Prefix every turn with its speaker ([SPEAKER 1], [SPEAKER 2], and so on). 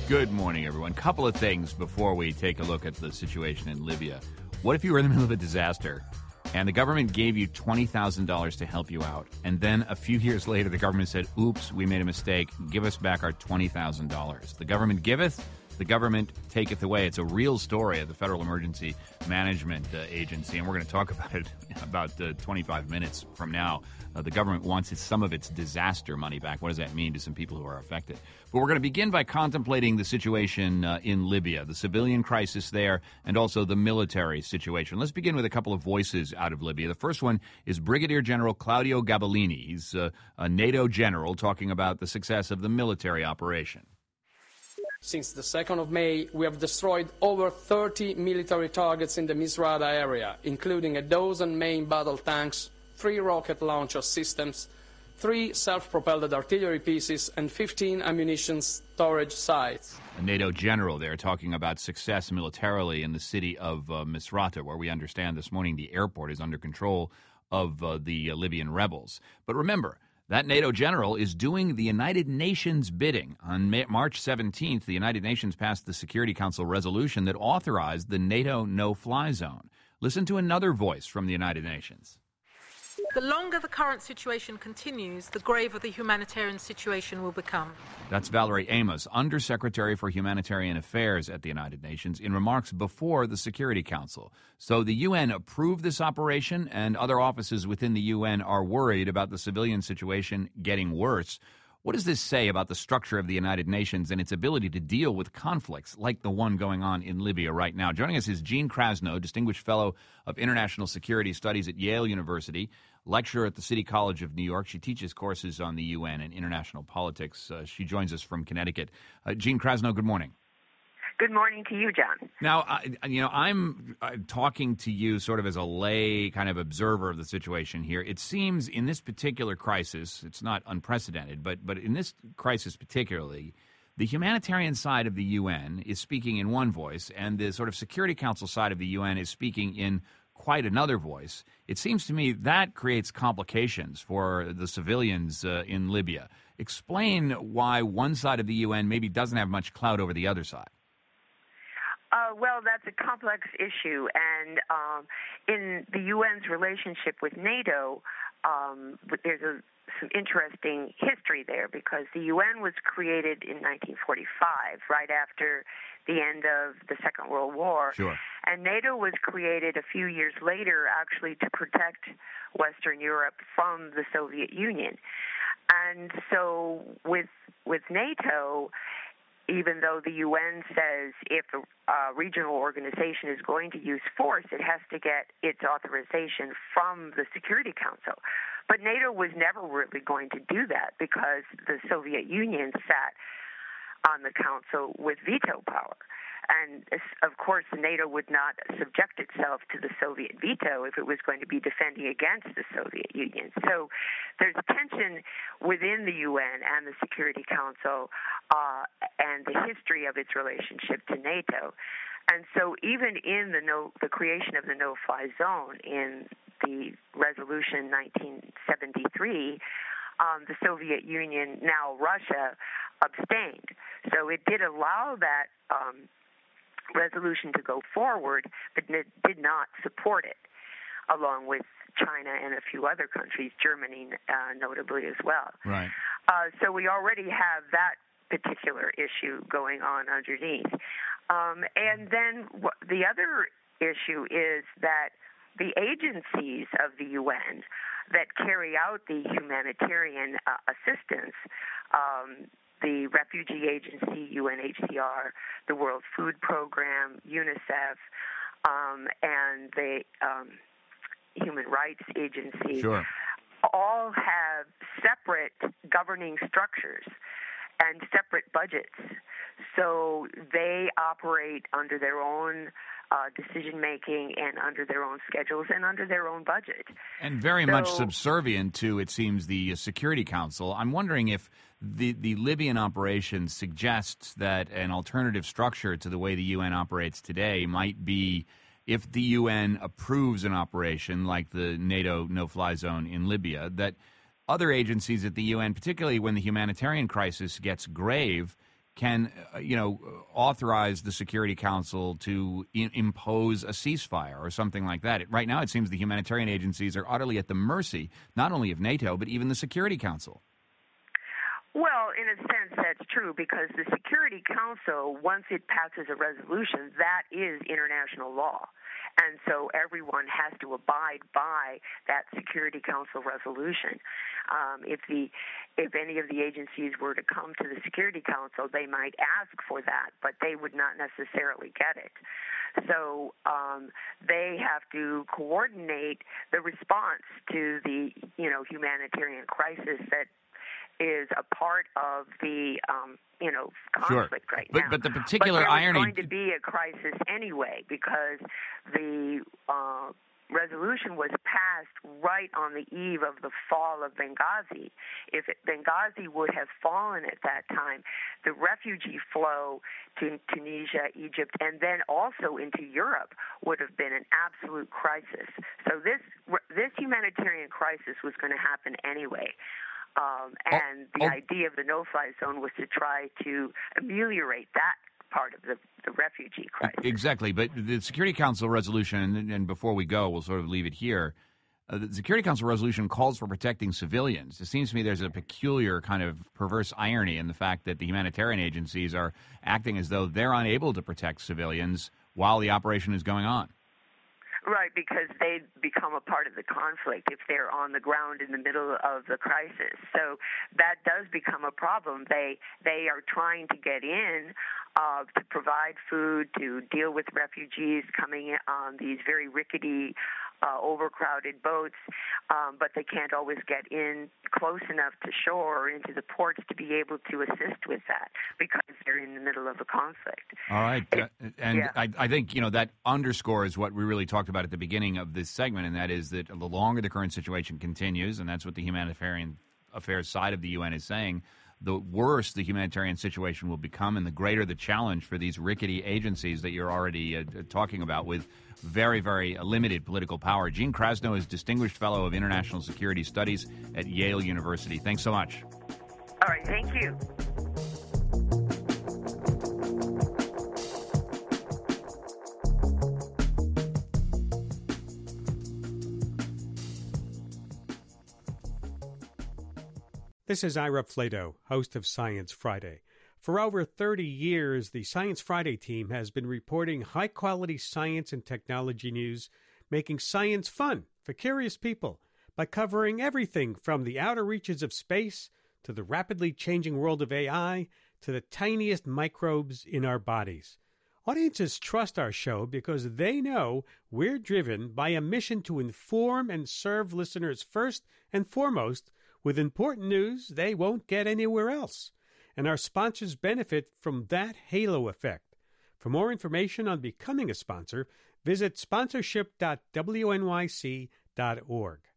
[SPEAKER 1] Good morning, everyone. Couple of things before we take a look at the situation in Libya. What if you were in the middle of a disaster and the government gave you $20,000 to help you out, and then a few years later the government said, oops, we made a mistake, give us back our $20,000. The government giveth, the government taketh away. It's a real story of the Federal Emergency Management Agency, and we're going to talk about it about 25 minutes from now. The government wants some of its disaster money back. What does that mean to some people who are affected? But we're going to begin by contemplating the situation in Libya, the civilian crisis there, and also the military situation. Let's begin with a couple of voices out of Libya. The first one is Brigadier General Claudio Gabellini. He's a NATO general talking about the success of the military operation.
[SPEAKER 2] Since the 2nd of May, we have destroyed over 30 military targets in the Misrata area, including a dozen main battle tanks, 3 rocket launcher systems, 3 self-propelled artillery pieces, and 15 ammunition storage sites.
[SPEAKER 1] A NATO general there talking about success militarily in the city of Misrata, where we understand this morning the airport is under control of the Libyan rebels. But remember, that NATO general is doing the United Nations bidding. On March 17th, the United Nations passed the Security Council resolution that authorized the NATO no-fly zone. Listen to another voice from the United Nations.
[SPEAKER 3] The longer the current situation continues, the graver the humanitarian situation will become.
[SPEAKER 1] That's Valerie Amos, Undersecretary for Humanitarian Affairs at the United Nations, in remarks before the Security Council. So the UN approved this operation, and other offices within the UN are worried about the civilian situation getting worse. What does this say about the structure of the United Nations and its ability to deal with conflicts like the one going on in Libya right now? Joining us is Jean Krasno, Distinguished Fellow of International Security Studies at Yale University, lecturer at the City College of New York. She teaches courses on the UN and international politics. She joins us from Connecticut. Jean Krasno, good morning.
[SPEAKER 4] Good morning to you, John.
[SPEAKER 1] Now, I'm talking to you sort of as a lay kind of observer of the situation here. It seems in this particular crisis, it's not unprecedented, but in this crisis particularly, the humanitarian side of the UN is speaking in one voice, and the sort of Security Council side of the UN is speaking in quite another voice. It seems to me that creates complications for the civilians in Libya. Explain why one side of the UN maybe doesn't have much clout over the other side.
[SPEAKER 4] Well, that's a complex issue, and in the UN's relationship with NATO, there's some interesting history there, because the UN was created in 1945, right after the end of the Second World War.
[SPEAKER 1] Sure.
[SPEAKER 4] And NATO was created a few years later, actually, to protect Western Europe from the Soviet Union. And so with NATO, even though the UN says if a regional organization is going to use force, it has to get its authorization from the Security Council. But NATO was never really going to do that, because the Soviet Union sat on the council with veto power. And, of course, NATO would not subject itself to the Soviet veto if it was going to be defending against the Soviet Union. So there's tension within the UN and the Security Council and the history of its relationship to NATO. And so even in the creation of the no-fly zone in the resolution 1973, the Soviet Union, now Russia, abstained. So it did allow that resolution to go forward, but it did not support it, along with China and a few other countries, Germany notably as well.
[SPEAKER 1] Right.
[SPEAKER 4] So we already have that particular issue going on underneath. And then the other issue is that the agencies of the UN that carry out the humanitarian assistance, the Refugee Agency, UNHCR, the World Food Program, UNICEF, and the Human Rights Agency,
[SPEAKER 1] Sure,
[SPEAKER 4] all have separate governing structures and separate budgets. So they operate under their own decision-making and under their own schedules and under their own budget.
[SPEAKER 1] and very much subservient to, it seems, the Security Council. I'm wondering if the Libyan operation suggests that an alternative structure to the way the UN operates today might be if the UN approves an operation like the NATO no-fly zone in Libya, that other agencies at the UN, particularly when the humanitarian crisis gets grave, can, authorize the Security Council to impose a ceasefire or something like that. Right now, it seems the humanitarian agencies are utterly at the mercy, not only of NATO, but even the Security Council.
[SPEAKER 4] Well, in a sense, that's true, because the Security Council, once it passes a resolution, that is international law. And so everyone has to abide by that Security Council resolution. If any of the agencies were to come to the Security Council, they might ask for that, but they would not necessarily get it. So they have to coordinate the response to the humanitarian crisis that is a part of the conflict right now.
[SPEAKER 1] But the particular irony,
[SPEAKER 4] it's going to be a crisis anyway, because the resolution was passed right on the eve of the fall of Benghazi. If Benghazi would have fallen at that time, the refugee flow to Tunisia, Egypt, and then also into Europe would have been an absolute crisis. So this humanitarian crisis was going to happen anyway. And the idea of the no-fly zone was to try to ameliorate that part of the refugee crisis.
[SPEAKER 1] Exactly, but the Security Council resolution, and before we go, we'll sort of leave it here, the Security Council resolution calls for protecting civilians. It seems to me there's a peculiar kind of perverse irony in the fact that the humanitarian agencies are acting as though they're unable to protect civilians while the operation is going on.
[SPEAKER 4] Right, because they become a part of the conflict if they're on the ground in the middle of the crisis. So that does become a problem. They are trying to get in to provide food, to deal with refugees coming on these very rickety, overcrowded boats, but they can't always get in close enough to shore or into the ports to be able to assist with that because they're in the middle of a conflict.
[SPEAKER 1] All right. I think, that underscores what we really talked about at the beginning of this segment, and that is that the longer the current situation continues, and that's what the humanitarian affairs side of the UN is saying, the worse the humanitarian situation will become and the greater the challenge for these rickety agencies that you're already talking about with very, very limited political power. Gene Krasno is Distinguished Fellow of International Security Studies at Yale University. Thanks so much.
[SPEAKER 4] All right, thank you.
[SPEAKER 5] This is Ira Flato, host of Science Friday. For over 30 years, the Science Friday team has been reporting high-quality science and technology news, making science fun for curious people by covering everything from the outer reaches of space to the rapidly changing world of AI to the tiniest microbes in our bodies. Audiences trust our show because they know we're driven by a mission to inform and serve listeners first and foremost with important news they won't get anywhere else. And our sponsors benefit from that halo effect. For more information on becoming a sponsor, visit sponsorship.wnyc.org.